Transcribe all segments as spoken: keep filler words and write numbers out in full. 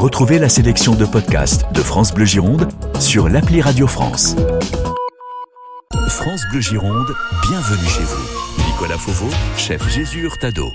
Retrouvez la sélection de podcasts de France Bleu Gironde sur l'appli Radio France. France Bleu Gironde, bienvenue chez vous. Nicolas Fauveau, chef Jésus Hurtado.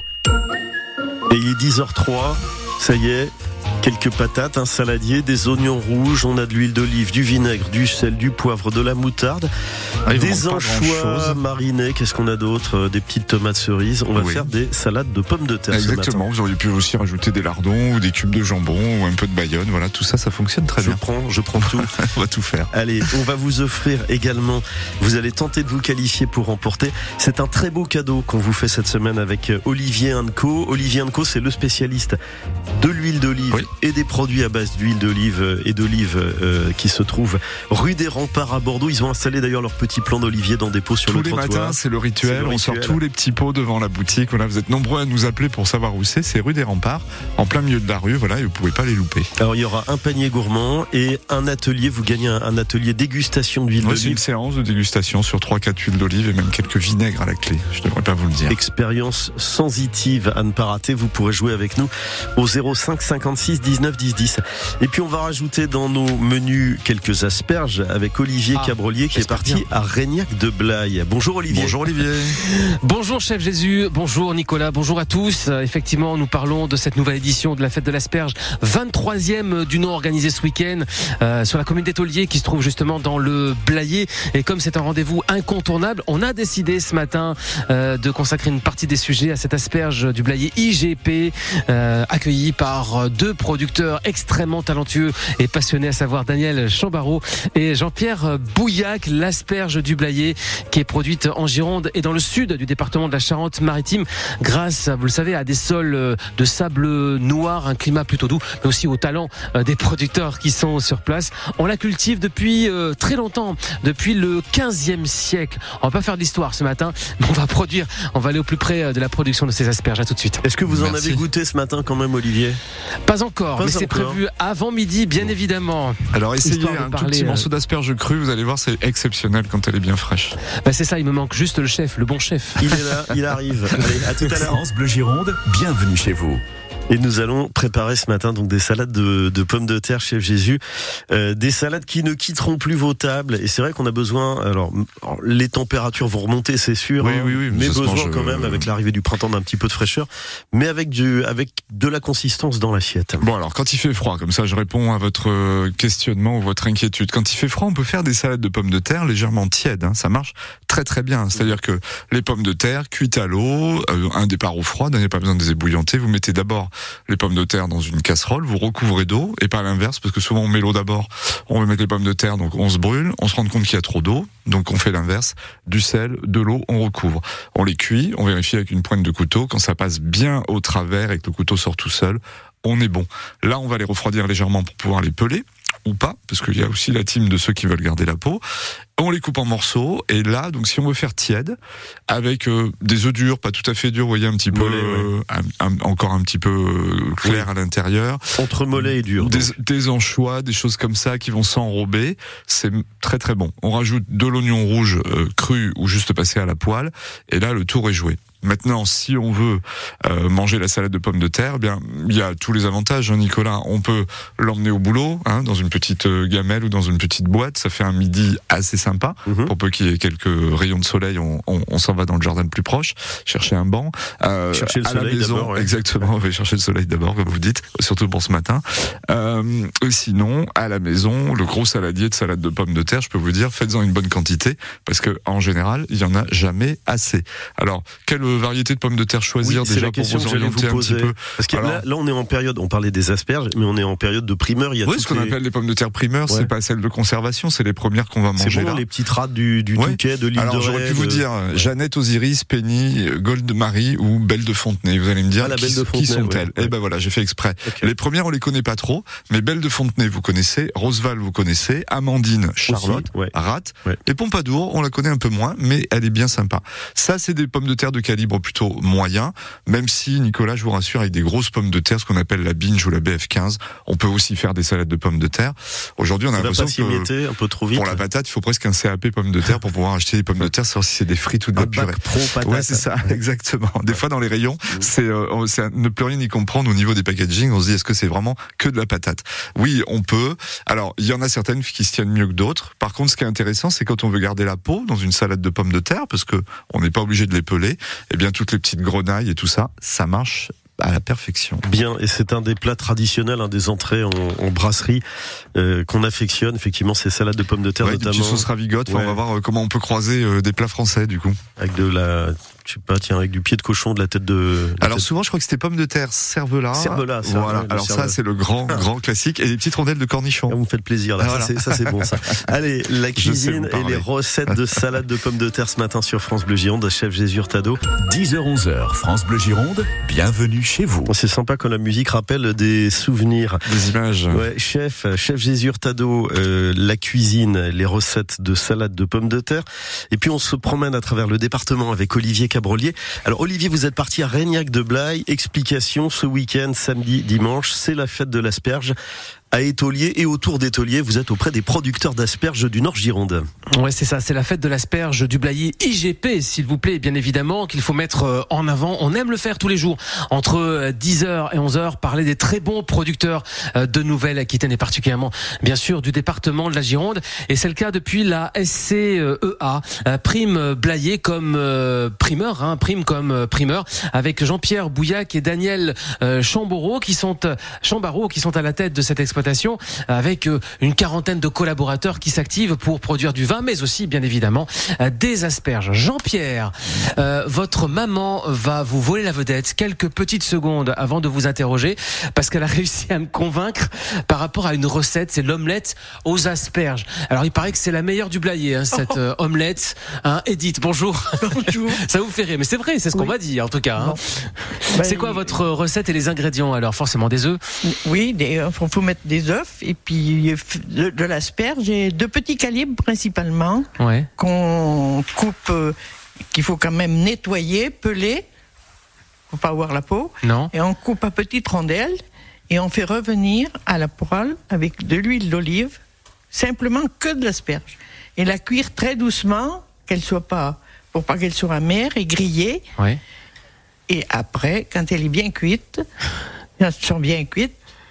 Et il est dix heures trois, ça y est, quelques patates, un saladier, des oignons rouges, on a de l'huile d'olive, du vinaigre, du sel, du poivre, de la moutarde, ah, des anchois marinés, qu'est-ce qu'on a d'autre, des petites tomates cerises. On va oui. faire des salades de pommes de terre. Exactement, vous auriez pu aussi rajouter des lardons ou des cubes de jambon ou un peu de bayonne, voilà, tout ça, ça fonctionne très je bien. Prends, je prends tout. On va tout faire. Allez, on va vous offrir également, vous allez tenter de vous qualifier pour remporter. C'est un très beau cadeau qu'on vous fait cette semaine avec Olivier and Co. Olivier and Co, c'est le spécialiste de l'huile d'olive oui. et des produits à base d'huile d'olive et d'olive euh, qui se trouvent rue des Remparts à Bordeaux. Ils ont installé d'ailleurs leur petit plan d'olivier dans des pots sur tous le les trottoir. Matins, c'est le rituel. C'est le on rituel. Sort tous les petits pots devant la boutique. Voilà, vous êtes nombreux à nous appeler pour savoir où c'est. C'est rue des Remparts, en plein milieu de la rue. Voilà, et vous pouvez pas les louper. Alors il y aura un panier gourmand et un atelier. Vous gagnez un, un atelier dégustation d'huile ouais, d'olive. C'est une séance de dégustation sur trois quatre huiles d'olive et même quelques vinaigres à la clé. Je devrais pas vous le dire. Expérience sensitive à ne pas rater. Vous pourrez jouer avec nous au zéro cinq cinquante-six dix-neuf dix dix. Et puis on va rajouter dans nos menus quelques asperges avec Olivier ah, Cabrolier qui est parti bien. à Régnac de Blaye. Bonjour Olivier. Bonjour Olivier. Bonjour chef Jésus, bonjour Nicolas, bonjour à tous. Euh, effectivement, nous parlons de cette nouvelle édition de la fête de l'asperge, vingt-troisième du nom organisée ce week-end euh, sur la commune d'Étoliers qui se trouve justement dans le Blayais. Et comme c'est un rendez-vous incontournable, on a décidé ce matin euh, de consacrer une partie des sujets à cette asperge du Blayais I G P, euh, accueillie par deux producteurs extrêmement talentueux et passionnés, à savoir Daniel Chambarreau et Jean-Pierre Bouillac. L'asperge du Blayais qui est produite en Gironde et dans le sud du département de la Charente-Maritime grâce, vous le savez, à des sols de sable noir, un climat plutôt doux, mais aussi au talent des producteurs qui sont sur place. On la cultive depuis très longtemps, depuis le quinzième siècle. On va pas faire d'histoire ce matin, mais on va produire, on va aller au plus près de la production de ces asperges. À tout de suite. Est-ce que vous Merci. en avez goûté ce matin quand même, Olivier ? Pas encore, pas mais encore. c'est prévu avant midi, bien évidemment. Alors essayez Histoire un parler, tout petit euh... morceau d'asperge crue, vous allez voir, c'est exceptionnel quand elle est bien fraîche. Bah c'est ça, il me manque juste le chef, le bon chef. Il est là, il arrive. Allez, à tout à l'heure. France Bleu Gironde, bienvenue chez vous. Et nous allons préparer ce matin donc des salades de, de pommes de terre, chef Jésus, euh, des salades qui ne quitteront plus vos tables. Et c'est vrai qu'on a besoin. Alors, les températures vont remonter, c'est sûr. Oui, hein, oui, oui. Mais besoin mange, quand même, euh... avec l'arrivée du printemps, d'un petit peu de fraîcheur, mais avec du, avec de la consistance dans l'assiette. Bon, alors quand il fait froid, comme ça, je réponds à votre questionnement ou votre inquiétude. Quand il fait froid, on peut faire des salades de pommes de terre légèrement tièdes. Hein, ça marche très très bien. C'est-à-dire que les pommes de terre cuites à l'eau, euh, un départ au froid, n'avez pas besoin de les ébouillanter. Vous mettez d'abord les pommes de terre dans une casserole, vous recouvrez d'eau, et pas l'inverse, parce que souvent on met l'eau d'abord, on veut mettre les pommes de terre, donc on se brûle, on se rend compte qu'il y a trop d'eau, donc on fait l'inverse, du sel, de l'eau, on recouvre. On les cuit, on vérifie avec une pointe de couteau, quand ça passe bien au travers et que le couteau sort tout seul, on est bon. Là, on va les refroidir légèrement pour pouvoir les peler, ou pas, parce qu'il y a aussi la team de ceux qui veulent garder la peau. On les coupe en morceaux, et là, donc si on veut faire tiède, avec euh, des œufs durs, pas tout à fait durs, vous voyez, un petit peu, mollet, euh, ouais. un, un, encore un petit peu euh, clair oui. à l'intérieur. Entre mollet et dur. Des, des anchois, des choses comme ça qui vont s'enrober, c'est très très bon. On rajoute de l'oignon rouge euh, cru ou juste passé à la poêle, et là, le tour est joué. Maintenant, si on veut euh, manger la salade de pommes de terre, eh bien il y a tous les avantages, hein, Nicolas. On peut l'emmener au boulot, hein, dans une petite euh, gamelle ou dans une petite boîte. Ça fait un midi assez sympa. Mm-hmm. Pour peu qu'il y ait quelques rayons de soleil, on, on, on s'en va dans le jardin le plus proche, chercher un banc. Euh, chercher le à soleil la maison, d'abord. Ouais. Exactement, on va chercher le soleil d'abord, comme vous dites, surtout pour ce matin. Euh, sinon, à la maison, le gros saladier de salade de pommes de terre, je peux vous dire, faites-en une bonne quantité, parce que en général, il y en a jamais assez. Alors, quelle variété de pommes de terre choisir oui, déjà la pour vous vous orienter un petit peu. Parce que Alors, là, là, on est en période, on parlait des asperges, mais on est en période de primeur. Il y a oui, ce qu'on les... appelle les pommes de terre primeurs, ouais. c'est pas celles de conservation, c'est les premières qu'on va manger. C'est bon, là. les petites rades du, du ouais. Touquet, de l'île Alors, de Ré. j'aurais pu de... vous dire ouais. Jeannette Osiris, Penny, Gold Marie ou Belle de Fontenay. Vous allez me dire ah, la qui, Belle de Fontenay, qui sont-elles. Ouais. Eh ben voilà, j'ai fait exprès. Okay. Les premières, on les connaît pas trop, mais Belle de Fontenay, vous connaissez, Roseval, vous connaissez, Amandine, Charlotte, ouais. Rat, ouais. et Pompadour, on la connaît un peu moins, mais elle est bien sympa. Ça, c'est des pommes de terre de qualité. calibre plutôt moyen, même si, Nicolas, je vous rassure, avec des grosses pommes de terre, ce qu'on appelle la binge ou la B F quinze, on peut aussi faire des salades de pommes de terre. Aujourd'hui, on a l'impression que un peu trop vite. Pour la patate, il faut presque un C A P pommes de terre pour pouvoir acheter des pommes de terre, savoir si c'est des frites ou des un purées. Bac pro patate. Ouais, c'est ça, exactement. Des fois, dans les rayons, c'est, euh, c'est ne plus rien y comprendre au niveau des packaging. On se dit, est-ce que c'est vraiment que de la patate? Oui, on peut. Alors, il y en a certaines qui se tiennent mieux que d'autres. Par contre, ce qui est intéressant, c'est quand on veut garder la peau dans une salade de pommes de terre, parce que on n'est pas obligé de les peler, eh bien, toutes les petites grenailles et tout ça, ça marche à la perfection. Bien, et c'est un des plats traditionnels, un des entrées en, en brasserie euh, qu'on affectionne, effectivement, ces salades de pommes de terre, ouais, notamment. Des petites sauces ravigotes, ouais. On va voir comment on peut croiser euh, des plats français, du coup. Avec de la, je sais pas, tiens, avec du pied de cochon, de la tête de... de Alors tête... souvent, je crois que c'était pommes de terre, cervelas. Cervelas, ça. Voilà. Ouais, alors cervelas. ça, c'est le grand, grand classique. Et des petites rondelles de cornichons. Vous me faites plaisir, là. Ah, ça, voilà. c'est, ça, c'est bon, ça. Allez, la cuisine sais, et les recettes de salade de pommes de terre ce matin sur France Bleu Gironde, chef Jésus Hurtado. dix heures onze heures, France Bleu Gironde, bienvenue chez vous. C'est sympa quand la musique rappelle des souvenirs. Des images. Ouais, chef, chef Jésus Hurtado, euh, la cuisine, les recettes de salade de pommes de terre. Et puis on se promène à travers le département avec Olivier Cabrolier. Alors Olivier, vous êtes parti à Reignac de Blaye. Explication, ce week-end, samedi, dimanche, c'est la fête de l'asperge. À Étolier et autour d'Étolier, vous êtes auprès des producteurs d'asperges du Nord Gironde. Ouais, c'est ça, c'est la fête de l'asperge du Blayais I G P, s'il vous plaît, bien évidemment, qu'il faut mettre en avant. On aime le faire tous les jours, entre dix heures et onze heures, parler des très bons producteurs de Nouvelle-Aquitaine et particulièrement, bien sûr, du département de la Gironde. Et c'est le cas depuis la S C E A, Prime Blayais comme primeur, hein, Prime comme primeur, avec Jean-Pierre Bouillac et Daniel Chambarreau qui sont, Chambarreau, qui sont à la tête de cette exploitation, avec une quarantaine de collaborateurs qui s'activent pour produire du vin, mais aussi, bien évidemment, des asperges. Jean-Pierre, euh, votre maman va vous voler la vedette quelques petites secondes avant de vous interroger, parce qu'elle a réussi à me convaincre par rapport à une recette, c'est l'omelette aux asperges. Alors, il paraît que c'est la meilleure du Blayais, hein, cette euh, omelette. Hein, Edith, bonjour. Bonjour. Ça vous fait rire, mais c'est vrai, c'est ce qu'on oui. m'a dit, en tout cas. Hein. Ben, c'est quoi votre recette et les ingrédients? Alors, forcément des œufs. Oui, il faut mettre des œufs et puis de, de l'asperge et de petits calibres principalement, ouais. qu'on coupe, euh, qu'il faut quand même nettoyer, peler, faut pas avoir la peau. Non. Et on coupe à petites rondelles et on fait revenir à la poêle avec de l'huile d'olive, simplement que de l'asperge, et la cuire très doucement, qu'elle soit pas, pour pas qu'elle soit amère et grillée. Ouais. Et après, quand elle est bien cuite, elles sont bien cuites,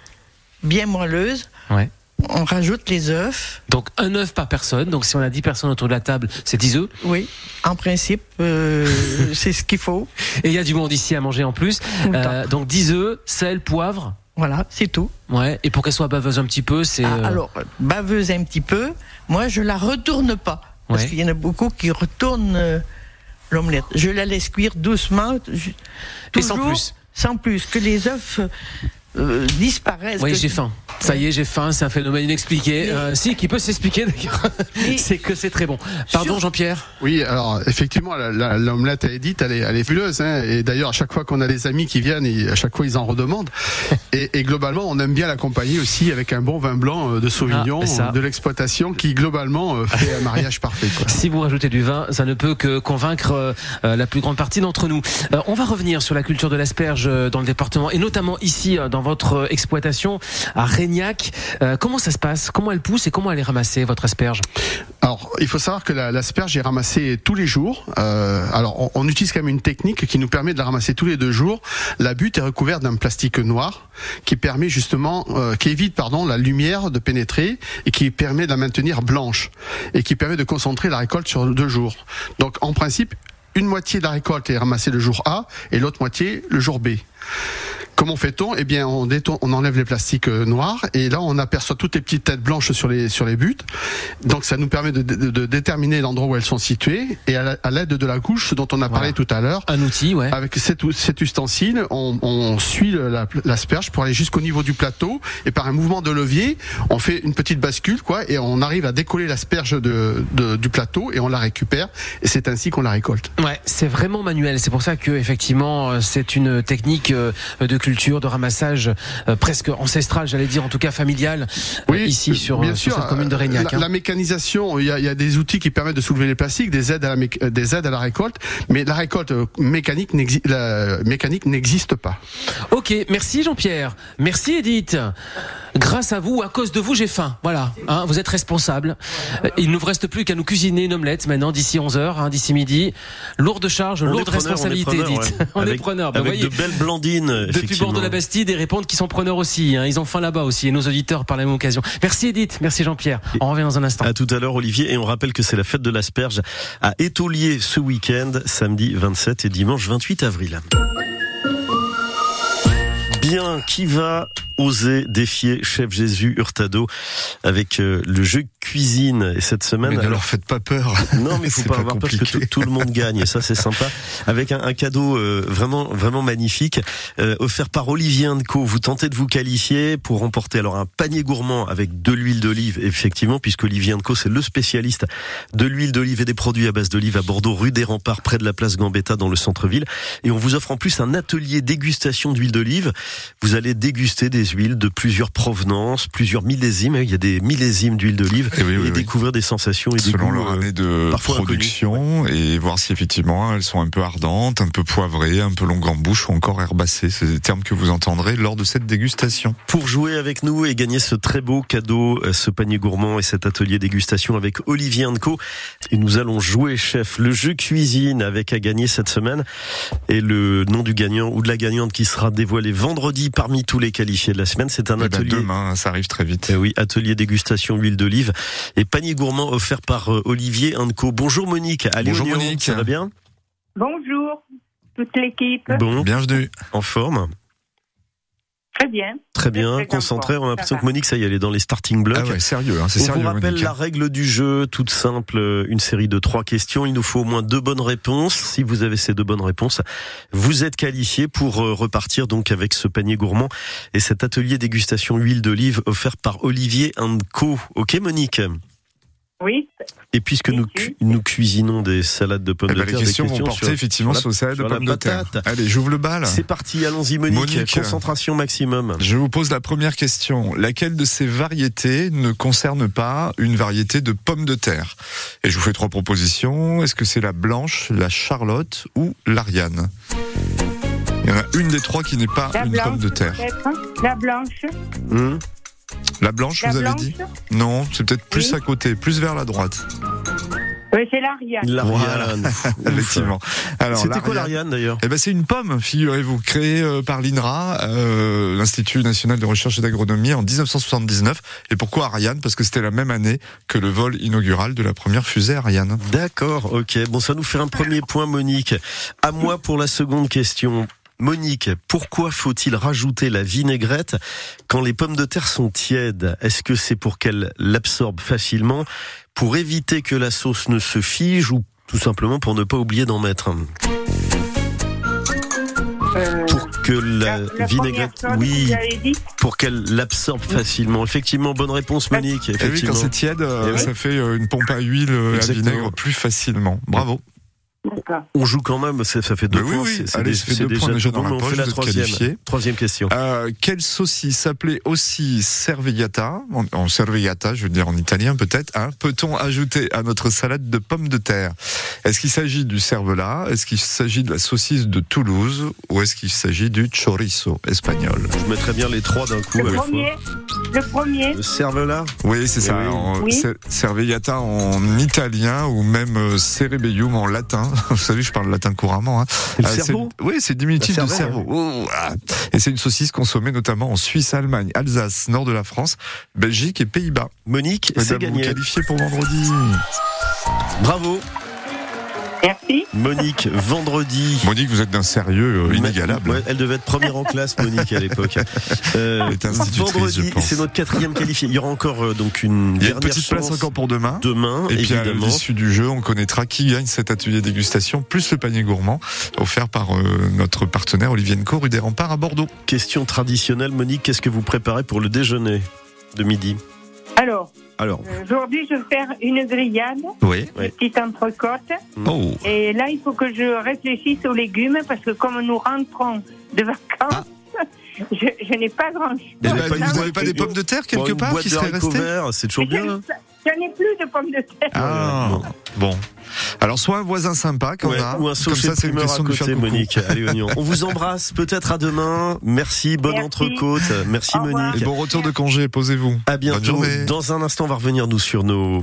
bien moelleuse, ouais. on rajoute les œufs. Donc un œuf par personne, donc si on a dix personnes autour de la table, c'est dix œufs. Oui, en principe, euh, c'est ce qu'il faut. Et il y a du monde ici à manger en plus. Euh, donc dix œufs, sel, poivre. Voilà, c'est tout. Ouais. Et pour qu'elle soit baveuse un petit peu, c'est... Ah, euh... alors, baveuse un petit peu, moi je la retourne pas. Parce ouais. qu'il y en a beaucoup qui retournent euh, l'omelette. Je la laisse cuire doucement. Je, Et sans plus. Sans plus, que les œufs euh, disparaissent. Oui, que... j'ai faim. Ça y est, j'ai faim, c'est un phénomène inexpliqué. Euh, si, qui peut s'expliquer d'ailleurs. Mais... c'est que c'est très bon. Pardon, Sur... Jean-Pierre. Oui, alors effectivement, la, la, l'omelette à Edith, elle est, elle est fabuleuse. Hein, et d'ailleurs, à chaque fois qu'on a des amis qui viennent, et à chaque fois ils en redemandent. et, et globalement, on aime bien l'accompagner aussi avec un bon vin blanc de Sauvignon, ah, de l'exploitation, qui globalement fait un mariage parfait. Quoi. Si vous rajoutez du vin, ça ne peut que convaincre euh, la plus grande partie d'entre nous. Euh, on va revenir sur la culture de l'asperge dans le département, et notamment ici, dans votre exploitation à Reignac. Euh, comment ça se passe? Comment elle pousse et comment elle est ramassée, votre asperge? Alors, il faut savoir que la, l'asperge est ramassée tous les jours. Euh, alors, on, on utilise quand même une technique qui nous permet de la ramasser tous les deux jours. La butte est recouverte d'un plastique noir qui permet justement, euh, qui évite, pardon, la lumière de pénétrer et qui permet de la maintenir blanche et qui permet de concentrer la récolte sur deux jours. Donc, en principe, une moitié de la récolte est ramassée le jour A et l'autre moitié le jour B. Comment fait-on? Eh bien, on, détourne, on enlève les plastiques noirs et là, on aperçoit toutes les petites têtes blanches sur les sur les buttes. Donc, ça nous permet de, de, de déterminer l'endroit où elles sont situées et à, à l'aide de la couche, ce dont on a parlé voilà. tout à l'heure. Un outil, ouais. Avec cet, cet ustensile, on, on suit la, l'asperge pour aller jusqu'au niveau du plateau et par un mouvement de levier, on fait une petite bascule, quoi, et on arrive à décoller l'asperge de, de, du plateau et on la récupère et c'est ainsi qu'on la récolte. Ouais, c'est vraiment manuel. C'est pour ça que effectivement, c'est une technique de culture, de ramassage euh, presque ancestral, j'allais dire, en tout cas familial, oui, euh, ici sur, bien sur sûr, cette commune de Régnac. La, hein. la mécanisation, il y, a, il y a des outils qui permettent de soulever les plastiques, des aides à la, mé- des aides à la récolte, mais la récolte mécanique, n'exi- la mécanique n'existe pas. Ok, merci Jean-Pierre, merci Edith. Grâce à vous, à cause de vous, j'ai faim. Voilà, hein, vous êtes responsable. Il ne vous reste plus qu'à nous cuisiner une omelette maintenant d'ici onze heures, hein, d'ici midi. Lourde charge, On lourde est preneur, responsabilité, on est preneur, Edith. ouais. On avec, est preneurs. Ben, avec voyez, de belles blandines. depuis bord de la Bastide, ils répondent qu'ils sont preneurs aussi. Hein. Ils ont faim là-bas aussi. Et nos auditeurs par la même occasion. Merci Edith, merci Jean-Pierre. On revient dans un instant. À tout à l'heure Olivier, et on rappelle que c'est la fête de l'asperge à Étaulier ce week-end, samedi vingt-sept et dimanche vingt-huit avril. Bien, qui va oser défier Chef Jésus Hurtado avec euh, le jeu cuisine et cette semaine. Mais ne alors, leur faites pas peur. Non, mais il faut pas, pas avoir compliqué. peur parce que tout, tout le monde gagne et ça c'est sympa. Avec un, un cadeau euh, vraiment vraiment magnifique euh, offert par Olivier and Co. Vous tentez de vous qualifier pour remporter alors un panier gourmand avec de l'huile d'olive effectivement puisque Olivier and Co. c'est le spécialiste de l'huile d'olive et des produits à base d'olive à Bordeaux rue des Remparts près de la place Gambetta dans le centre-ville et on vous offre en plus un atelier dégustation d'huile d'olive. Vous allez déguster des huiles de plusieurs provenances, plusieurs millésimes. Il y a des millésimes d'huile d'olive et, oui, et oui, découvrir oui. des sensations et selon des goûts, leur année de production inconnus. Et voir si effectivement elles sont un peu ardentes, un peu poivrées, un peu longues en bouche ou encore herbacées. C'est des termes que vous entendrez lors de cette dégustation. Pour jouer avec nous et gagner ce très beau cadeau, ce panier gourmand et cet atelier dégustation avec Olivier and Co. Et nous allons jouer, chef, le jeu cuisine avec à gagner cette semaine et le nom du gagnant ou de la gagnante qui sera dévoilé vendredi parmi tous les qualifiés de la semaine. C'est un et atelier. Ben demain, ça arrive très vite. Et oui, atelier dégustation huile d'olive et panier gourmand offert par euh, Olivier and Co. Bonjour Monique. À Bonjour Léonion, Monique. ça va bien? Bonjour, toute l'équipe. Bon, bienvenue. En forme? Très bien. Très bien, très concentré. On a l'impression ça que Monique, ça y est, elle est dans les starting blocks. Ah ouais, sérieux, hein, c'est On sérieux. vous rappelle Monique. la règle du jeu, toute simple, une série de trois questions. Il nous faut au moins deux bonnes réponses. Si vous avez ces deux bonnes réponses, vous êtes qualifié pour repartir donc avec ce panier gourmand et cet atelier dégustation huile d'olive offert par Olivier and Co. Ok Monique? Oui. Et puisque nous, cu- nous cuisinons des salades de pommes eh de ben terre, les questions, des questions vont porter sur, effectivement sur, sur, la, sur sur de pommes de terre. patate. Allez, j'ouvre le bal. C'est parti, allons-y Monique. Monique. Concentration maximum. Je vous pose la première question. Laquelle de ces variétés ne concerne pas une variété de pommes de terre? Et je vous fais trois propositions. Est-ce que c'est la blanche, la charlotte ou l'Ariane? Il y en a une des trois qui n'est pas La une blanche, pomme de terre. peut-être. La blanche. Hum La blanche, La vous avez blanche. dit? Non, c'est peut-être plus Oui. à côté, plus vers la droite. Oui, c'est l'Ariane. L'Ariane. Effectivement. Alors, C'était quoi l'Ariane d'ailleurs? Eh ben, c'est une pomme, figurez-vous, créée euh, par l'I N R A, euh, l'Institut National de Recherche et d'Agronomie, en dix-neuf cent soixante-dix-neuf. Et pourquoi Ariane? Parce que c'était la même année que le vol inaugural de la première fusée Ariane. D'accord, ok. Bon, ça nous fait un premier point, Monique. À moi pour la seconde question. Monique, pourquoi faut-il rajouter la vinaigrette quand les pommes de terre sont tièdes? Est-ce que c'est pour qu'elles l'absorbent facilement, pour éviter que la sauce ne se fige ou tout simplement pour ne pas oublier d'en mettre? Euh, Pour que la, la, la vinaigrette, chose oui, que vous avez dit. pour qu'elle l'absorbe facilement. Effectivement, bonne réponse, Monique. Et oui, Effectivement. quand c'est tiède, euh, Eh oui. ça fait euh, une pompe à huile euh, à Exactement. vinaigre plus facilement. Bravo. D'accord. On joue quand même, ça ça fait deux Mais oui, points. oui. c'est- c'est Allez, des- ça fait c'est deux points déjà tout dans bon, la mais on poche, fait la vous êtes troisième. qualifié. Troisième question. Euh, quelle saucisse s'appelait aussi cervellata, en, en cervellata, je veux dire en italien peut-être, hein, peut-on ajouter à notre salade de pommes de terre? Est-ce qu'il s'agit du cervelat? Est-ce qu'il s'agit de la saucisse de Toulouse? Ou est-ce qu'il s'agit du chorizo espagnol? Je mettrais bien les trois d'un coup. Le à la premier. Le premier. fois. Le cervelas. Oui, c'est Eh ça. oui. En, Oui. cer- cervellata en italien ou même euh, cerebellum en latin. Vous savez, je parle latin couramment. Hein. Et le Euh, cerveau. c'est- Oui, c'est diminutif La de cervelle, cerveau. Oh, ah. Et c'est une saucisse consommée notamment en Suisse, Allemagne, Alsace, nord de la France, Belgique et Pays-Bas. Monique, c'est Madame, vous gagné. qualifié pour vendredi. Bravo. Merci. Monique, vendredi. Monique, vous êtes d'un sérieux euh, inégalable. Ouais, elle devait être première en classe, Monique, à l'époque. Euh, Elle est institutrice, vendredi, je pense. c'est notre quatrième qualifié. Il y aura encore euh, donc une Il y a une dernière petite chance place encore pour demain. demain, Et puis à évidemment. l'issue du jeu, on connaîtra qui gagne cet atelier dégustation, plus le panier gourmand, offert par euh, notre partenaire Olivier and Co, rue des Remparts à Bordeaux. Question traditionnelle, Monique, qu'est-ce que vous préparez pour le déjeuner de midi? Alors, Alors, euh, aujourd'hui, je vais faire une grillade, Oui. Ouais. une petite entrecôte. Oh. Et là, il faut que je réfléchisse aux légumes parce que comme nous rentrons de vacances, je, je n'ai pas grand-chose. Eh ben, pas vous une n'avez pas des pommes de terre quelque Une part boîte qui de seraient haricots restées verts, c'est toujours Je, bien. je n'ai plus de pommes de terre. Ah, Bon. bon. Alors, soit un voisin sympa qu'on Ouais, a, ou un comme social ça, c'est une primeur à question de faire côté, coucou. Monique. Allez, oignon. On vous embrasse. Peut-être à demain. Merci. Bonne Merci. entrecôte. Merci, Au revoir. Monique. Et bon retour de congé, posez-vous. À Bonne bientôt. journée. Dans un instant, on va revenir nous sur nos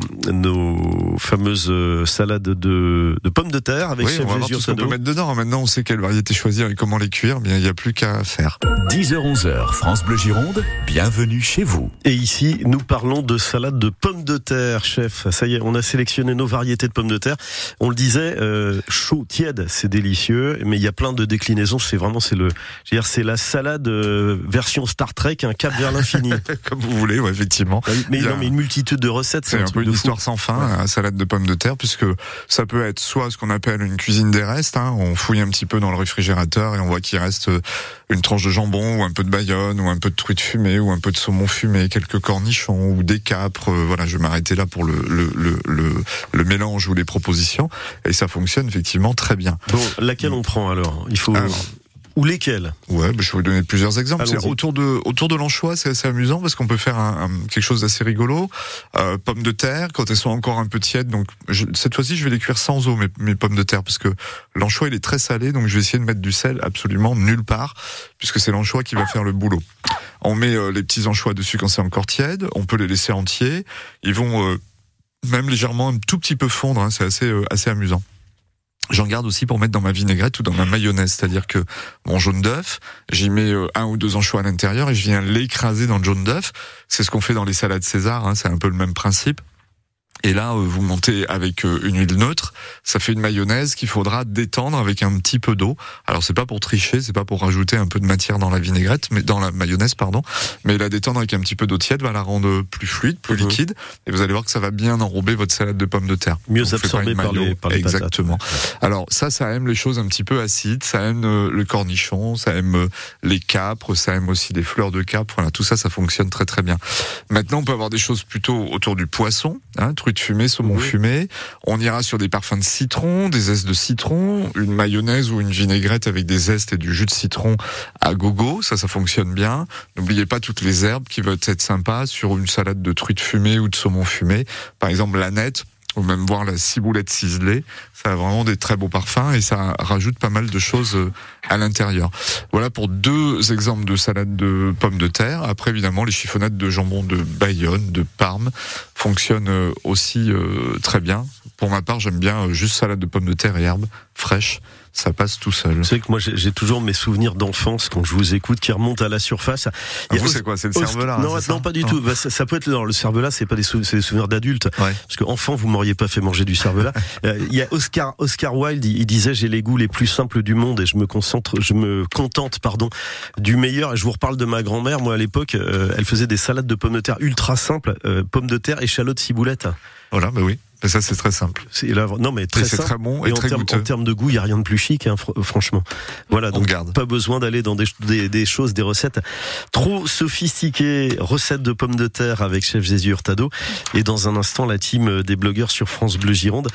nos fameuses euh, salades de, de pommes de terre avec Oui, chef on va voir Jésus tout ce qu'on peut Hurtado. mettre dedans. Maintenant, on sait quelle variété choisir et comment les cuire. Bien, il n'y a plus qu'à faire. dix heures onze heures, France Bleu Gironde, bienvenue chez vous. Et ici, nous parlons de salade de pommes de terre, chef. Ça y est, on a sélectionné nos variétés de pommes de terre. On le disait, euh, chaud, tiède, c'est délicieux, mais il y a plein de déclinaisons. C'est vraiment, c'est le, je veux dire, c'est la salade euh, version Star Trek, un cap vers l'infini. Comme vous voulez, ouais, effectivement. Mais Il y a- non, mais une multitude de recettes, c'est C'est un, un peu truc une de fou. histoire sans fin, Ouais. la salade de pommes de terre, puisque ça peut être soit ce qu'on appelle une cuisine des restes, hein, on fouille un petit peu dans le réfrigérateur et on voit qu'il reste une tranche de jambon ou un peu de bayonne ou un peu de truite fumée ou un peu de saumon fumé, quelques cornichons ou des capres. Euh, voilà, je vais m'arrêter là pour le, le, le, le, le mélange ou les propositions et ça fonctionne effectivement très bien. Bon, laquelle on prend alors? Il faut. Alors. Ou lesquelles? Ouais, bah, je vais vous donner plusieurs exemples. C'est Allons-y. autour de autour de l'anchois, c'est assez amusant parce qu'on peut faire un, un- quelque chose d'assez rigolo. Euh, pommes de terre, quand elles sont encore un peu tièdes, donc je, cette fois-ci, je vais les cuire sans eau mes, mes pommes de terre parce que l'anchois il est très salé, donc je vais essayer de mettre du sel absolument nulle part puisque c'est l'anchois qui va faire le boulot. On met euh, les petits anchois dessus quand c'est encore tiède. On peut les laisser entiers. Ils vont euh, même légèrement un tout petit peu fondre. Hein, c'est assez euh, assez amusant. J'en garde aussi pour mettre dans ma vinaigrette ou dans ma mayonnaise, c'est-à-dire que mon jaune d'œuf, j'y mets euh, un ou deux anchois à l'intérieur et je viens l'écraser dans le jaune d'œuf. C'est ce qu'on fait dans les salades César, hein, c'est un peu le même principe. Et là, euh, vous montez avec euh, une huile neutre, ça fait une mayonnaise qu'il faudra détendre avec un petit peu d'eau. Alors c'est pas pour tricher, c'est pas pour rajouter un peu de matière dans la vinaigrette, mais dans la mayonnaise, pardon. Mais la détendre avec un petit peu d'eau tiède va la rendre plus fluide, plus Mhm. liquide, et vous allez voir que ça va bien enrober votre salade de pommes de terre. Mieux Donc, faites pas absorbé une par mayo. les, par les patates. Exactement. Alors ça, ça aime les choses un petit peu acides, ça aime euh, le cornichon, ça aime euh, les capres, ça aime aussi des fleurs de capre. Voilà, tout ça, ça fonctionne très très bien. Maintenant, on peut avoir des choses plutôt autour du poisson, hein, truite fumée, saumon Oui. fumé. On ira sur des parfums de citron, des zestes de citron, une mayonnaise ou une vinaigrette avec des zestes et du jus de citron à gogo. Ça, ça fonctionne bien. N'oubliez pas toutes les herbes qui veulent être sympas sur une salade de truite fumée ou de saumon fumé. Par exemple, l'aneth, ou même voir la ciboulette ciselée, ça a vraiment des très beaux parfums et ça rajoute pas mal de choses à l'intérieur. Voilà pour deux exemples de salade de pommes de terre. Après, évidemment, les chiffonnades de jambon de Bayonne, de Parme fonctionnent aussi euh, très bien. Pour ma part, j'aime bien juste salade de pommes de terre et herbes fraîches. Ça passe tout seul. Vous savez que moi j'ai j'ai toujours mes souvenirs d'enfance quand je vous écoute qui remontent à la surface. Ah, Il y a vous, Os- c'est quoi? C'est le Os- cervelas? Non, hein, c'est non, ça pas du tout. Bah, ça, ça peut être non, le cervelas, c'est pas des sou- c'est des souvenirs d'adultes. Ouais. Parce que enfant, vous m'auriez pas fait manger du cervelas. Euh, Il y a Oscar Oscar Wilde, il, il disait j'ai les goûts les plus simples du monde et je me concentre, je me contente, pardon, du meilleur. Et je vous reparle de ma grand-mère. Moi à l'époque, euh, elle faisait des salades de pommes de terre ultra simples, euh, pommes de terre, échalotes, ciboulette. Voilà, bah oui. Mais ça, c'est très simple. C'est là, non mais très Et c'est simple. très bon et, Et en très termes, goûteux. en termes de goût, il y a rien de plus chic, hein, fr- franchement. Voilà, On donc garde. pas besoin d'aller dans des, des, des choses, des recettes trop sophistiquées. Recettes de pommes de terre avec chef Jésus Hurtado. Et dans un instant, la team des blogueurs sur France Bleu Gironde.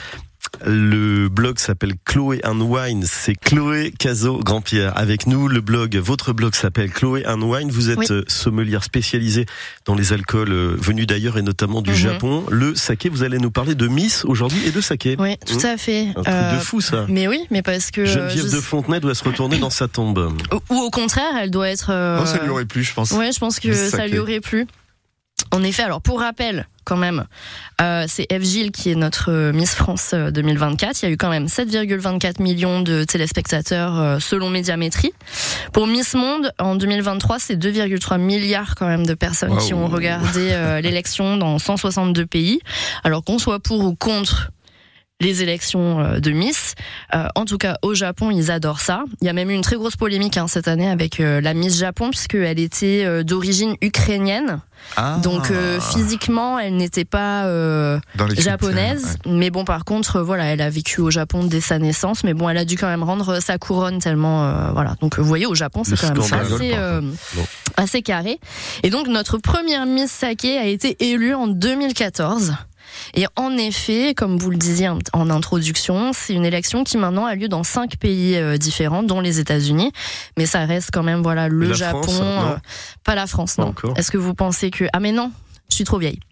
Le blog s'appelle Chloé and Wine, c'est Chloé Cazot-Grandpierre avec nous. Le blog, votre blog s'appelle Chloé and Wine. Vous êtes Oui. euh, sommelière spécialisée dans les alcools euh, venus d'ailleurs et notamment du Mhm. Japon. Le saké, vous allez nous parler de Miss aujourd'hui et de saké. Oui, tout à fait. Un truc Euh, de fou ça. Mais oui, mais parce que Geneviève je- de Fontenay doit se retourner dans sa tombe. ou au contraire, elle doit être. euh, Oh, ça lui aurait plu, je pense. Ouais, je pense que Miss ça Saké. lui aurait plu. En effet, alors pour rappel, quand même, euh, c'est Eve Gilles qui est notre euh, Miss France euh, deux mille vingt-quatre. Il y a eu quand même sept virgule vingt-quatre millions de téléspectateurs euh, selon Médiamétrie. Pour Miss Monde, en deux mille vingt-trois, c'est deux virgule trois milliards quand même de personnes Wow. qui ont regardé euh, l'élection dans cent soixante-deux pays. Alors qu'on soit pour ou contre les élections euh, de Miss. Euh, en tout cas, au Japon, ils adorent ça. Il y a même eu une très grosse polémique hein, cette année avec euh, la Miss Japon, puisqu'elle était euh, d'origine ukrainienne. Ah. Donc euh, physiquement, elle n'était pas euh, Dans les critères, japonaise. ouais. Mais bon, par contre, euh, voilà, elle a vécu au Japon dès sa naissance. Mais bon, elle a dû quand même rendre sa couronne tellement... euh, voilà. Donc vous voyez, au Japon, c'est Le quand même scandale. assez, euh, Bon. assez carré. Et donc, notre première Miss Saké a été élue en deux mille quatorze. Et en effet, comme vous le disiez en introduction, c'est une élection qui maintenant a lieu dans cinq pays euh, différents, dont les États-Unis. Mais ça reste quand même, voilà, le la Japon, France, euh, pas la France, non. Est-ce que vous pensez que... Ah mais non, je suis trop vieille.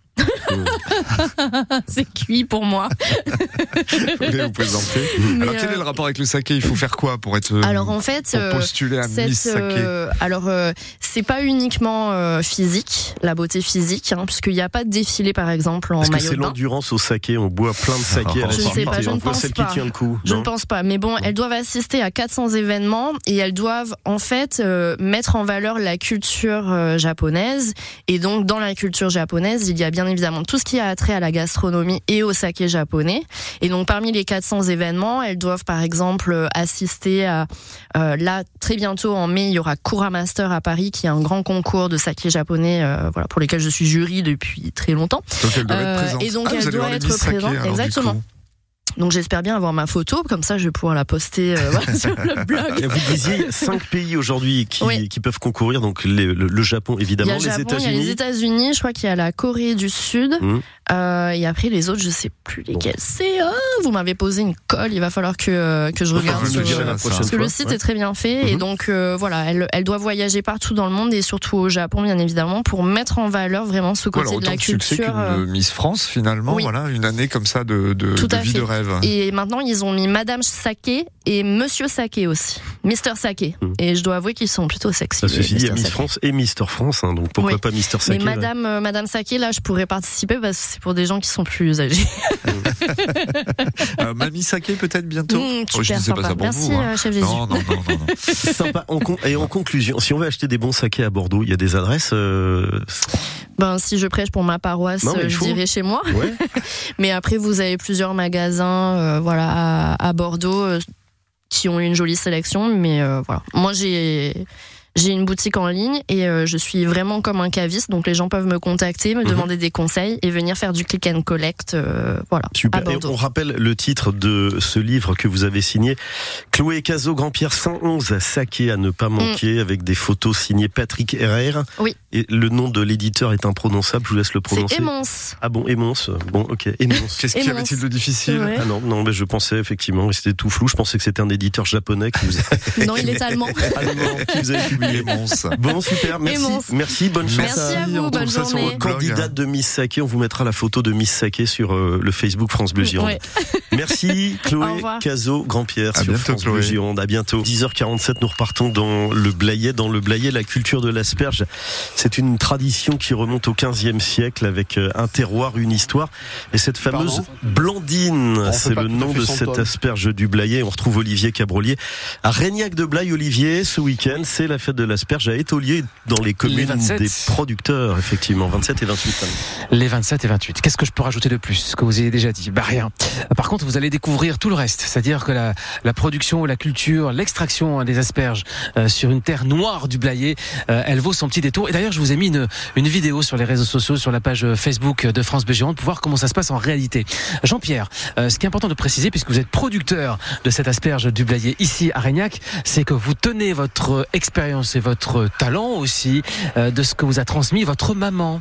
C'est cuit pour moi. Vous voulez vous présenter. Mais alors quel euh... est le rapport avec le saké? Il faut faire quoi pour être alors en fait pour postuler à cette, Miss Saké euh, alors euh, c'est pas uniquement euh, physique, la beauté physique, hein, puisqu'il n'y a pas de défilé par exemple en maillot de bain. Est-ce que c'est l'endurance au saké? On boit plein de saké à la Je ne sais pas, je ne pense celle pas. Qui tient le coup, je ne pense pas. Mais bon, elles doivent assister à quatre cents événements et elles doivent en fait euh, mettre en valeur la culture euh, japonaise. Et donc dans la culture japonaise, il y a bien évidemment tout ce qui a trait à la gastronomie et au saké japonais. Et donc parmi les quatre cents événements, elles doivent par exemple assister à euh, là très bientôt en mai, il y aura Kura Master à Paris qui est un grand concours de saké japonais euh, voilà pour lesquels je suis jury depuis très longtemps. Donc elle doit être présente. Euh, et donc ah, elle doit être présente exactement. Donc j'espère bien avoir ma photo, comme ça je vais pouvoir la poster euh, voilà, sur le blog. Et vous disiez cinq pays aujourd'hui qui, oui. qui peuvent concourir, donc les, le, le Japon évidemment, il y a les Japon, États-Unis. Il y a les États-Unis, je crois qu'il y a la Corée du Sud, mmh. euh, et après les autres je sais plus lesquels bon. c'est. Oh, vous m'avez posé une colle, il va falloir que que je regarde. Enfin, sur, la prochaine parce que fois. le site ouais. est très bien fait mmh. et donc euh, voilà, elle elle doit voyager partout dans le monde et surtout au Japon bien évidemment pour mettre en valeur vraiment ce côté voilà, de la de culture. Succès qu'une Miss France finalement, oui. voilà, une année comme ça de de, de vie fait. de rêve. Et maintenant ils ont mis Madame Saké et Monsieur Saké aussi, Mister Saké. Mmh. Et je dois avouer qu'ils sont plutôt sexy. Ça, ceci dit, il y a Miss France et Mister France, hein, donc pourquoi oui. pas Mister Saké? Mais Madame euh, Madame Saké, là, je pourrais participer parce que c'est pour des gens qui sont plus âgés. euh, Mamie Saké peut-être bientôt. Mmh, super, oh, je ne sais sympa. pas ça pour Merci, vous. Hein. Euh, chef Jésus. Non, non, non, non. non. Sympa. En con- et en conclusion, si on veut acheter des bons sakés à Bordeaux, il y a des adresses. Euh... Ben, si je prêche pour ma paroisse, non, je faut... dirais chez moi. Ouais. Mais après, vous avez plusieurs magasins, euh, voilà, à, à Bordeaux, euh, qui ont une jolie sélection. Mais euh, voilà, moi j'ai j'ai une boutique en ligne et euh, je suis vraiment comme un caviste, donc les gens peuvent me contacter, me mmh. demander des conseils et venir faire du click and collect, euh, voilà. Super. Et on rappelle le titre de ce livre que vous avez signé, Chloé Cazot, Grand-Pierre cent onze, saké à ne pas manquer, mmh. avec des photos signées Patrick Herrère. Oui. Et le nom de l'éditeur est imprononçable, je vous laisse le prononcer. C'est Émence. Ah bon, Émence. Bon, ok, Émence. Qu'est-ce qu'il y avait-il de difficile? Ouais. Ah non, non, mais je pensais effectivement, c'était tout flou. Je pensais que c'était un éditeur japonais qui vous a... Non, il est allemand. Allemand, qui vous avait publié Émence. Bon, super, merci. Émence. Merci, bonne chance. Merci à vous, bonne journée. Candidate de Miss Saké, on vous mettra la photo de Miss Saké sur euh, le Facebook France Bleu Gironde. Ouais. Merci Chloé Cazot, Grand-Pierre sur bientôt, France Chloé. Bleu Gironde. À bientôt. dix heures quarante-sept, nous repartons dans le Blayais. Dans le Blayais, la culture de l'asperge, c'est une tradition qui remonte au quinzième siècle avec un terroir, une histoire. Et cette fameuse Pardon Blandine, c'est le nom de cette tonne. asperge du Blayais. On retrouve Olivier Cabrolier à Régnac de Blaye. Olivier, ce week-end, c'est la fête de l'asperge à Étolier, dans les communes les des producteurs, effectivement, vingt-sept et vingt-huit. Les vingt-sept et vingt-huit. Qu'est-ce que je peux rajouter de plus que vous ayez déjà dit? Bah rien. Par contre, vous allez découvrir tout le reste, c'est-à-dire que la, la production, la culture, l'extraction des asperges euh, sur une terre noire du Blayais, euh, elle vaut son petit détour. Et d'ailleurs, je vous ai mis une, une vidéo sur les réseaux sociaux, sur la page Facebook de France Bleu Gironde, pour voir comment ça se passe en réalité. Jean-Pierre, euh, ce qui est important de préciser, puisque vous êtes producteur de cette asperge du Blayais ici à Régnac, c'est que vous tenez votre expérience et votre talent aussi euh, de ce que vous a transmis votre maman.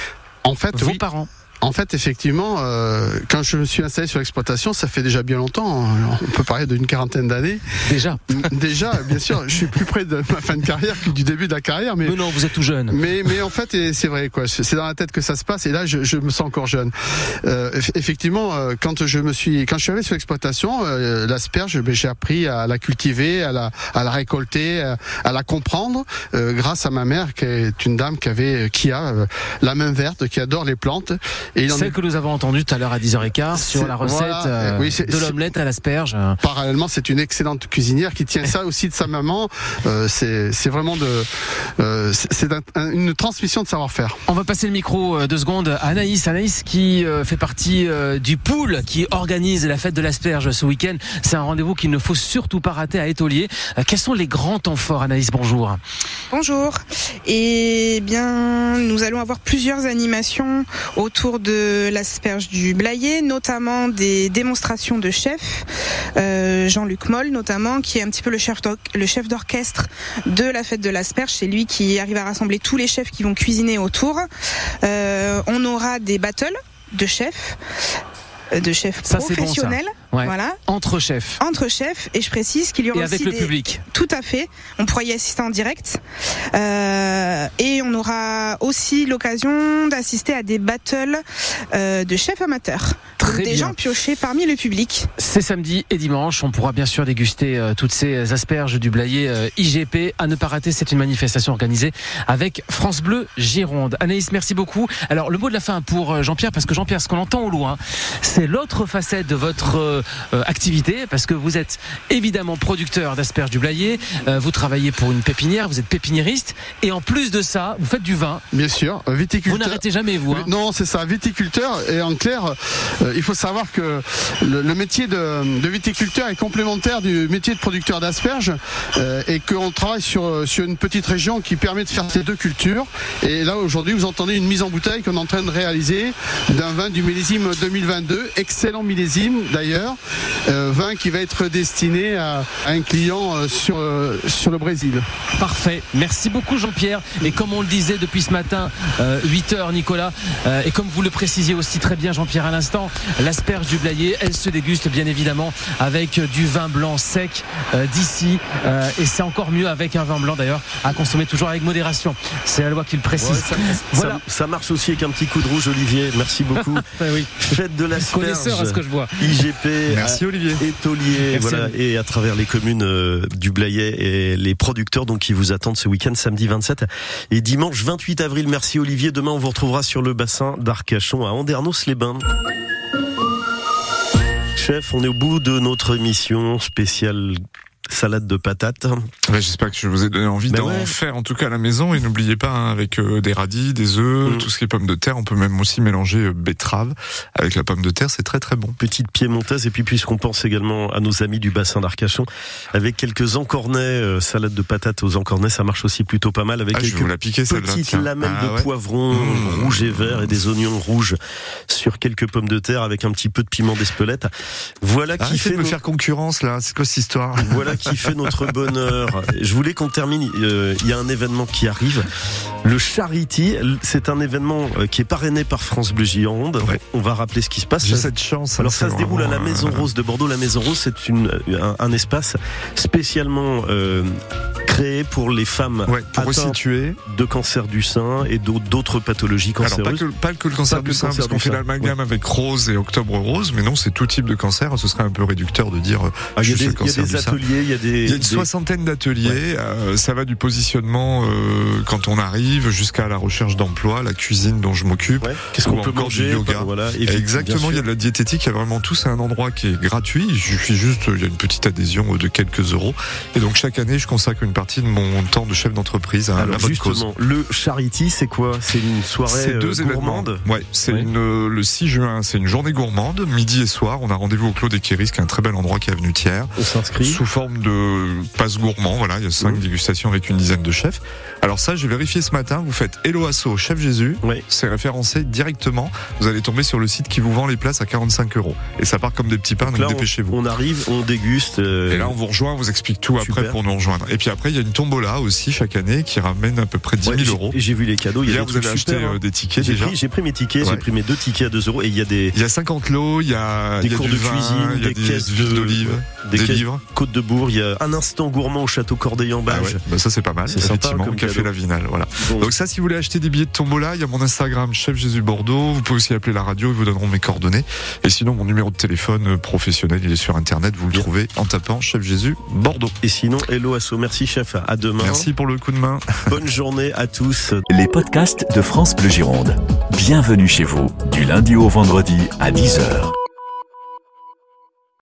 En fait, vos oui. parents. En fait, effectivement, euh, quand je me suis installé sur l'exploitation, ça fait déjà bien longtemps. On peut parler d'une quarantaine d'années. Déjà. Déjà, bien sûr. Je suis plus près de ma fin de carrière que du début de la carrière. Mais, mais non, vous êtes tout jeune. Mais, mais en fait, et c'est vrai, quoi. C'est dans la tête que ça se passe. Et là, je, je me sens encore jeune. Euh, effectivement, quand je me suis, quand je suis arrivé sur l'exploitation, euh, l'asperge, ben, j'ai appris à la cultiver, à la, à la récolter, à, à la comprendre, euh, grâce à ma mère, qui est une dame qui avait, qui a euh, la main verte, qui adore les plantes. Et Celle est... que nous avons entendue tout à l'heure à dix heures quinze sur la recette voilà, euh, oui, de l'omelette à l'asperge. Parallèlement, c'est une excellente cuisinière qui tient ça aussi de sa maman. Euh, c'est, c'est vraiment de, euh, c'est un, un, une transmission de savoir-faire. On va passer le micro euh, deux secondes à Anaïs. Anaïs qui euh, fait partie euh, du pool qui organise la fête de l'asperge ce week-end. C'est un rendez-vous qu'il ne faut surtout pas rater à Étolier. Euh, quels sont les grands temps forts, Anaïs? Bonjour. Bonjour. Eh bien, nous allons avoir plusieurs animations autour de l'asperge du Blayais, notamment des démonstrations de chefs. Euh, Jean-Luc Moll, notamment, qui est un petit peu le chef, le chef d'orchestre de la fête de l'asperge. C'est lui qui arrive à rassembler tous les chefs qui vont cuisiner autour. Euh, on aura des battles de chefs. de chefs ça, professionnels, bon, ouais. voilà, entre chefs, entre chefs, et je précise qu'il y aura et aussi avec le des... public. Tout à fait, on pourra y assister en direct, euh, et on aura aussi l'occasion d'assister à des battles euh, de chefs amateurs, Très des bien. gens piochés parmi le public. C'est samedi et dimanche, on pourra bien sûr déguster euh, toutes ces asperges du Blayais euh, I G P. À ne pas rater, c'est une manifestation organisée avec France Bleu Gironde. Anaïs, merci beaucoup. Alors le mot de la fin pour Jean-Pierre, parce que Jean-Pierre, ce qu'on entend au loin, c'est l'autre facette de votre euh, activité, parce que vous êtes évidemment producteur d'asperges du Blayais, euh, vous travaillez pour une pépinière, vous êtes pépiniériste, et en plus de ça, vous faites du vin. Bien sûr, viticulteur. Vous n'arrêtez jamais, vous. Hein. Non, c'est ça, viticulteur. Et en clair, euh, il faut savoir que le, le métier de, de viticulteur est complémentaire du métier de producteur d'asperges, euh, et qu'on travaille sur, sur une petite région qui permet de faire ces deux cultures. Et là, aujourd'hui, vous entendez une mise en bouteille qu'on est en train de réaliser d'un vin du millésime deux mille vingt-deux, excellent millésime d'ailleurs, euh, vin qui va être destiné à, à un client euh, sur, euh, sur le Brésil. Parfait, merci beaucoup Jean-Pierre. Et comme on le disait depuis ce matin, euh, huit heures Nicolas, euh, et comme vous le précisiez aussi très bien Jean-Pierre à l'instant, l'asperge du Blayais, elle se déguste bien évidemment avec du vin blanc sec euh, d'ici, euh, et c'est encore mieux avec un vin blanc d'ailleurs, à consommer toujours avec modération. C'est la loi qui le précise. Ouais, ça, voilà. ça, ça marche aussi avec un petit coup de rouge, Olivier. Merci beaucoup. Ouais, oui. Fête de l'asperge. Connaisseur à ce que je vois. I G P. Merci Olivier. Et Taulier, Merci voilà, et à travers les communes euh, du Blayais et les producteurs donc qui vous attendent ce week-end, samedi vingt-sept et dimanche vingt-huit avril. Merci Olivier. Demain on vous retrouvera sur le bassin d'Arcachon à Andernos-les-Bains. Chef, on est au bout de notre émission spéciale salade de patates. Ben, j'espère que je vous ai donné envie ben d'en ouais. faire en tout cas à la maison, et n'oubliez pas hein, avec euh, des radis, des œufs, mmh. tout ce qui est pommes de terre, on peut même aussi mélanger euh, betterave avec la pomme de terre, c'est très très bon. Petite piémontaise, et puis puisqu'on pense également à nos amis du bassin d'Arcachon, avec quelques encornets, euh, salade de patates aux encornets, ça marche aussi plutôt pas mal, avec Ah, je vais quelques vous la piquer, celle-là, petites tiens. lamelles Ah, de ouais. poivrons Mmh. rouges et verts et des oignons rouges sur quelques pommes de terre avec un petit peu de piment d'Espelette. Voilà qui Arrêtez fait de me nos- faire concurrence là, c'est quoi cette histoire? Voilà qui fait notre bonheur. Je voulais qu'on termine. Il euh, y a un événement qui arrive. Le Charity, c'est un événement qui est parrainé par France Bleu Gironde. Ouais. On va rappeler ce qui se passe. J'ai Ça- cette chance. Alors hein, ça c'est se déroule à la vraiment, Maison euh, Rose de Bordeaux. La Maison Rose, c'est une, un, un espace spécialement euh, créé pour les femmes Ouais, pour atteintes resituer. de cancer du sein et d'autres d'autres pathologies Alors pas cancéreuses. que, pas que le cancer Pas que du le sein, cancer parce qu'on du fait sein, l'amalgame avec rose et octobre rose, mais non, c'est tout type de cancer. Ce serait un peu réducteur de dire euh, Ah, il y a juste des, le il y a cancer des du sein. ateliers, il y a des. Il y a une des- soixantaine d'ateliers. Euh, ça va du positionnement euh, quand on arrive jusqu'à la recherche d'emploi, la cuisine dont je m'occupe. Ouais. Qu'est-ce ou qu'on peut encore manger du yoga. bah, voilà, et bien Exactement, il y a sûr. de la diététique, il y a vraiment tout, c'est un endroit qui est gratuit, il suffit juste, il y a une petite adhésion de quelques euros, et donc chaque année je consacre une partie de mon temps de chef d'entreprise à Alors la bonne cause. justement, le Charity, c'est quoi? C'est une soirée C'est deux euh, événements. gourmande. Ouais, c'est Ouais. une, euh, le six juin, c'est une journée gourmande, midi et soir, on a rendez-vous au Clos des Quéris, qui est un très bel endroit qui est avenue Thiers. On s'inscrit. Sous forme de passe gourmand, voilà, il y a cinq Mmh. dégustations avec une dizaine de chefs. Alors ça, j'ai vérifié ce matin, vous faites Hello Asso, Chef Jésus, Oui. c'est référencé directement, vous allez tomber sur le site qui vous vend les places à quarante-cinq euros. Et ça part comme des petits pains, donc, Là, on- dépêchez-vous. on arrive, on déguste. euh, Et là, on vous rejoint, on vous explique tout après Super. pour nous rejoindre. Et puis après, il y a une tombola aussi chaque année qui ramène à peu près dix ouais, mille j'ai- euros. et j'ai vu les cadeaux. Il y a Hier, des vous trucs avez acheté super, hein. euh, des tickets J'ai déjà. pris, j'ai pris mes tickets, j'ai Ouais. pris mes deux tickets à deux euros et il y a des, Il y a cinquante lots, il y a, des il y a cours du de vin, cuisine, il y a des des caisses huiles de- d'olive, des des caisses- livres. Côte de Bourg, il y a un instant gourmand au château Ah Corday-en-Bage. ouais, bah ça c'est pas mal, C'est sympa effectivement, comme café cadeau. la Vinale, voilà. Bon. Donc ça, si vous voulez acheter des billets de tombola, il y a mon Instagram, Chef Jésus Bordeaux, vous pouvez aussi appeler la radio, ils vous donneront mes coordonnées. Et sinon, mon numéro de téléphone euh, professionnel, il est sur Internet, vous le Bien. trouvez en tapant Chef Jésus Bordeaux. Et sinon, hello Asso, merci chef, à demain. Merci pour le coup de main. Bonne journée à tous. Les podcasts de France Bleu Gironde. Bienvenue chez vous, du lundi au vendredi à dix heures.